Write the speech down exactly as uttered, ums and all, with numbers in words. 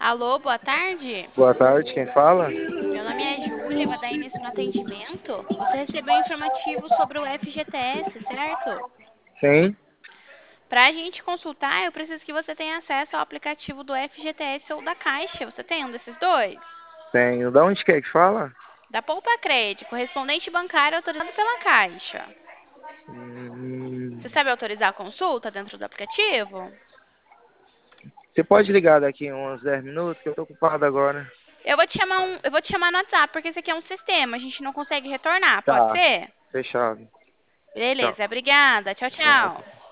Alô, boa tarde. Boa tarde, quem fala? Meu nome é Júlia, vou dar início no atendimento. Você recebeu um informativo sobre o F G T S, certo? Sim, Para a gente consultar, eu preciso que você tenha acesso ao aplicativo do F G T S ou da Caixa. Você tem um desses dois? tenho. Da onde que é que fala? Da Poupa Crédito, correspondente bancário autorizado pela Caixa. Hum, Você sabe autorizar a consulta dentro do aplicativo? você pode ligar daqui uns dez minutos, que eu tô ocupado agora. Eu vou te chamar um, eu vou te chamar no WhatsApp, porque esse aqui é um sistema, a gente não consegue retornar, pode Tá, ser? fechado. Tchau. Beleza, obrigada. Tchau, Nada. tchau.